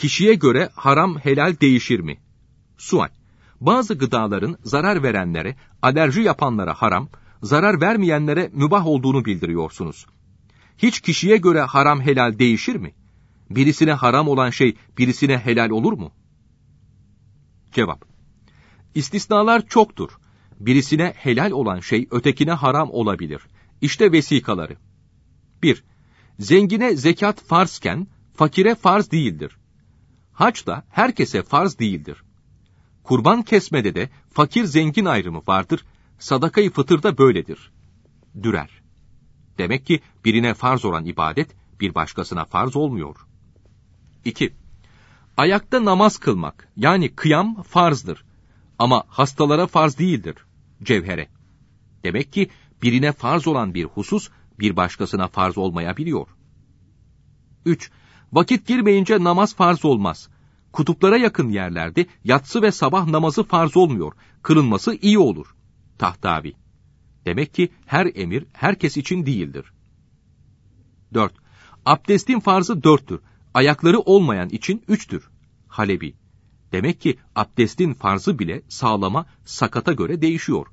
Kişiye göre haram helal değişir mi? Sual. Bazı gıdaların zarar verenlere, alerji yapanlara haram, zarar vermeyenlere mübah olduğunu bildiriyorsunuz. Hiç kişiye göre haram helal değişir mi? Birisine haram olan şey birisine helal olur mu? Cevap. İstisnalar çoktur. Birisine helal olan şey ötekine haram olabilir. İşte vesikaları. 1. Zengine zekat farzken fakire farz değildir. Hac da herkese farz değildir. Kurban kesmede de fakir zengin ayrımı vardır. Sadaka-i fıtırda böyledir. Dürer. Demek ki birine farz olan ibadet bir başkasına farz olmuyor. 2. Ayakta namaz kılmak yani kıyam farzdır. Ama hastalara farz değildir. Cevhere. Demek ki birine farz olan bir husus bir başkasına farz olmayabiliyor. 3. Vakit girmeyince namaz farz olmaz. Kutuplara yakın yerlerde yatsı ve sabah namazı farz olmuyor. Kılınması iyi olur. Tahtavi. Demek ki her emir herkes için değildir. 4. Abdestin farzı 4'tür. Ayakları olmayan için 3'tür. Halebi. Demek ki abdestin farzı bile sağlama, sakata göre değişiyor.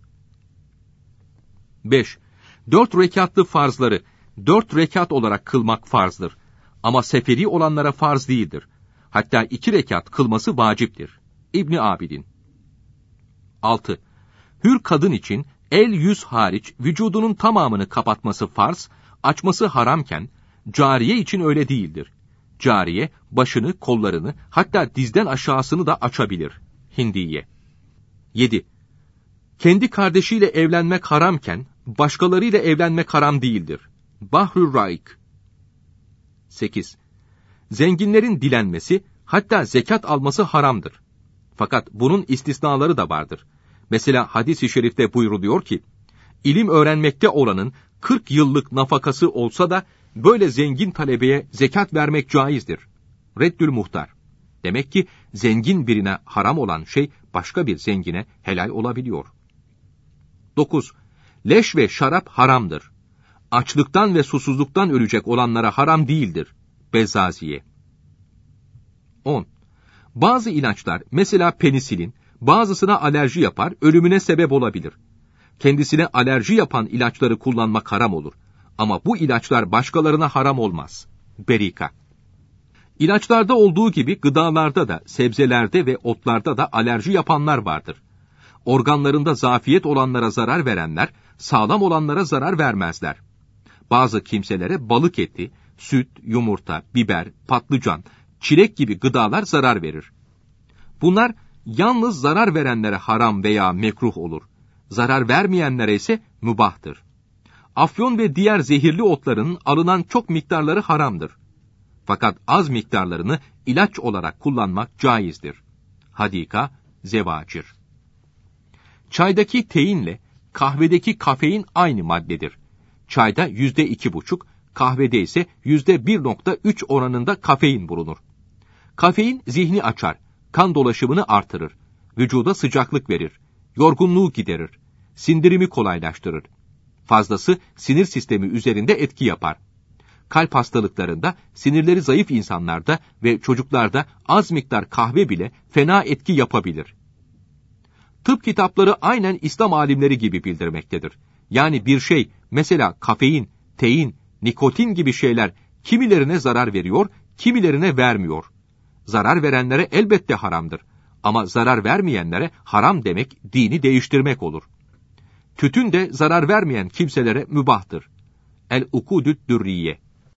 5. 4 rekatlı farzları 4 rekat olarak kılmak farzdır. Ama seferi olanlara farz değildir. Hatta 2 rekat kılması vaciptir. İbni Abidin. 6. Hür kadın için el yüz hariç vücudunun tamamını kapatması farz, açması haramken, cariye için öyle değildir. Cariye, başını, kollarını, hatta dizden aşağısını da açabilir. Hindiye. 7. Kendi kardeşiyle evlenmek haramken, başkalarıyla evlenmek haram değildir. Bahrül Raik. 8. Zenginlerin dilenmesi, hatta zekat alması haramdır. Fakat bunun istisnaları da vardır. Mesela hadis-i şerifte buyruluyor ki, ilim öğrenmekte olanın 40 yıllık nafakası olsa da, böyle zengin talebeye zekat vermek caizdir. Reddül Muhtar. Demek ki zengin birine haram olan şey başka bir zengine helal olabiliyor. 9. Leş ve şarap haramdır. Açlıktan ve susuzluktan ölecek olanlara haram değildir. Bezzaziye. 10. Bazı ilaçlar, mesela penisilin, bazısına alerji yapar, ölümüne sebep olabilir. Kendisine alerji yapan ilaçları kullanmak haram olur. Ama bu ilaçlar başkalarına haram olmaz. Berika. İlaçlarda olduğu gibi gıdalarda da, sebzelerde ve otlarda da alerji yapanlar vardır. Organlarında zafiyet olanlara zarar verenler, sağlam olanlara zarar vermezler. Bazı kimselere balık eti, süt, yumurta, biber, patlıcan, çilek gibi gıdalar zarar verir. Bunlar yalnız zarar verenlere haram veya mekruh olur. Zarar vermeyenlere ise mübahtır. Afyon ve diğer zehirli otların alınan çok miktarları haramdır. Fakat az miktarlarını ilaç olarak kullanmak caizdir. Hadika, Zevacir. Çaydaki teinle kahvedeki kafein aynı maddedir. Çayda %2,5, kahvede ise %1,3 oranında kafein bulunur. Kafein zihni açar, kan dolaşımını artırır, vücuda sıcaklık verir, yorgunluğu giderir, sindirimi kolaylaştırır. Fazlası sinir sistemi üzerinde etki yapar. Kalp hastalıklarında, sinirleri zayıf insanlarda ve çocuklarda az miktar kahve bile fena etki yapabilir. Tıp kitapları aynen İslam alimleri gibi bildirmektedir. Yani bir şey, mesela kafein, tein, nikotin gibi şeyler kimilerine zarar veriyor, kimilerine vermiyor. Zarar verenlere elbette haramdır. Ama zarar vermeyenlere haram demek, dini değiştirmek olur. Tütün de zarar vermeyen kimselere mübahtır. El-Ukudü't Dürriye.